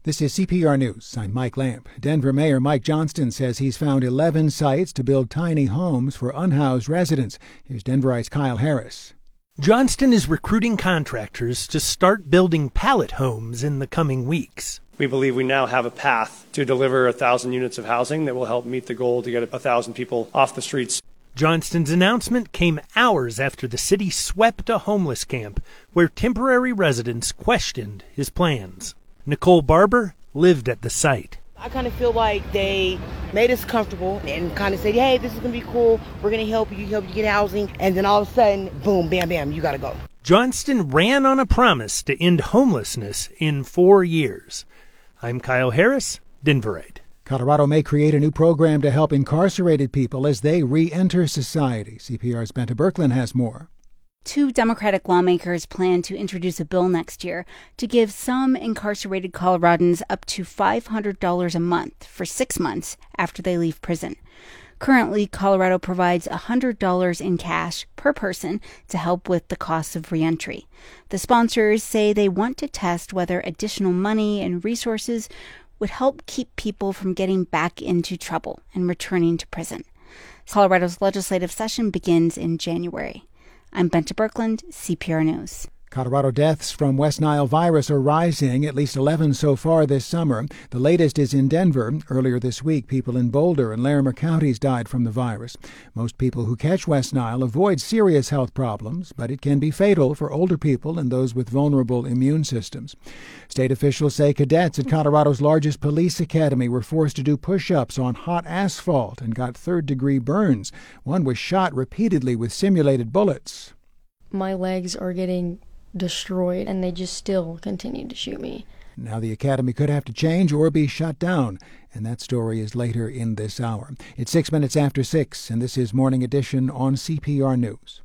This is CPR News. I'm Mike Lamp. Denver Mayor Mike Johnston says he's found 11 sites to build tiny homes for unhoused residents. Here's Denverite's Kyle Harris. Johnston is recruiting contractors to start building pallet homes in the coming weeks. We believe we now have a path to deliver 1,000 units of housing that will help meet the goal to get 1,000 people off the streets. Johnston's announcement came hours after the city swept a homeless camp where temporary residents questioned his plans. Nicole Barber lived at the site. I kind of feel like they made us comfortable and kind of said, hey, this is going to be cool. We're going to help you get housing. And then all of a sudden, boom, bam, bam, you got to go. Johnston ran on a promise to end homelessness in 4 years. I'm Kyle Harris, Denverite. Colorado may create a new program to help incarcerated people as they re-enter society. CPR's Benta Birkeland has more. 2 Democratic lawmakers plan to introduce a bill next year to give some incarcerated Coloradans up to $500 a month for 6 months after they leave prison. Currently, Colorado provides $100 in cash per person to help with the cost of reentry. The sponsors say they want to test whether additional money and resources would help keep people from getting back into trouble and returning to prison. Colorado's legislative session begins in January. I'm Benta Birkeland, CPR News. Colorado deaths from West Nile virus are rising, at least 11 so far this summer. The latest is in Denver. Earlier this week, people in Boulder and Larimer counties died from the virus. Most people who catch West Nile avoid serious health problems, but it can be fatal for older people and those with vulnerable immune systems. State officials say cadets at Colorado's largest police academy were forced to do push-ups on hot asphalt and got third-degree burns. One was shot repeatedly with simulated bullets. My legs are getting destroyed, and they just still continue to shoot me. Now the academy could have to change or be shut down, and that story is later in this hour. It's 6 minutes after 6, and this is Morning Edition on CPR News.